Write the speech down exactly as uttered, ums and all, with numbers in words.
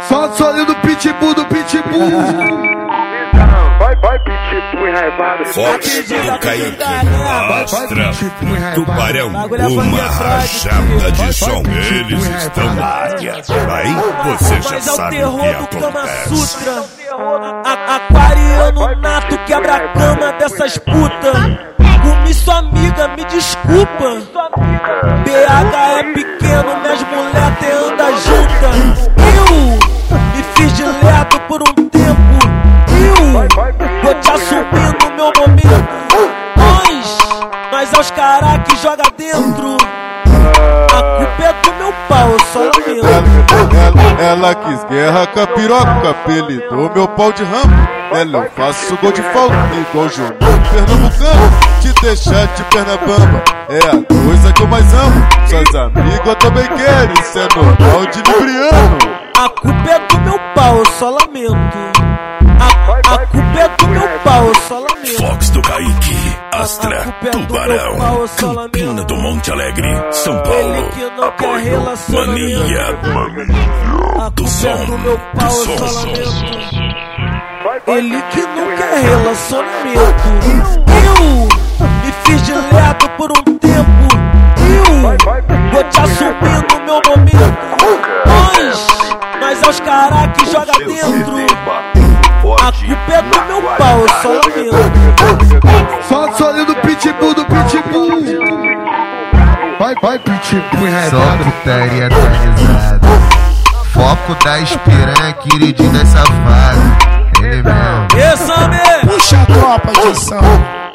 Só solinho do pitbull, do pitbull. Vai, vai, pitbull enraivado. Fox do Kaique, Astra, Tubarão, uma rajada de som. Eles estão na área. Aí você já sabe o que acontece. Aquariano nato, quebra a cama dessas putas. Comi sua amiga, me desculpa. B H é pequeno, minhas mulher até anda junta. Eu me fiz de lerdo por um tempo. Eu vou te assumir no meu momento. Nós, nós é os caras que joga dentro. A culpa é do meu pau, eu só lamento. Ela, ela quis guerra com a piroca, apelidou meu pau de ramo. Ela eu faço gol de falta, igual João Pernambucano. Te deixar de perna bamba é a coisa que eu mais amo. Suas amigas também querem, isso é normal de libriano. A culpa é do meu pau, eu só lamento. A, a culpa é do meu pau, eu só lamento. Fox do Kaique, Astra, Tubarão, Campina do Monte Alegre, São Paulo. Apoio, mania, do som, do som. Ele que não quer relacionamento. Eu me fiz de lerdo por um tempo. Eu vou te assumir no meu momento. Nós, nós é os caras que joga dentro. A culpa é do meu pau, eu só lamento. Só solinho do pitbull, do pitbull. Vai, vai, pitbull enraivado. Só putaria atualizada. Foco das piranha, queridinha safada. Ele mesmo. Esse homem! Puxa a tropa de som.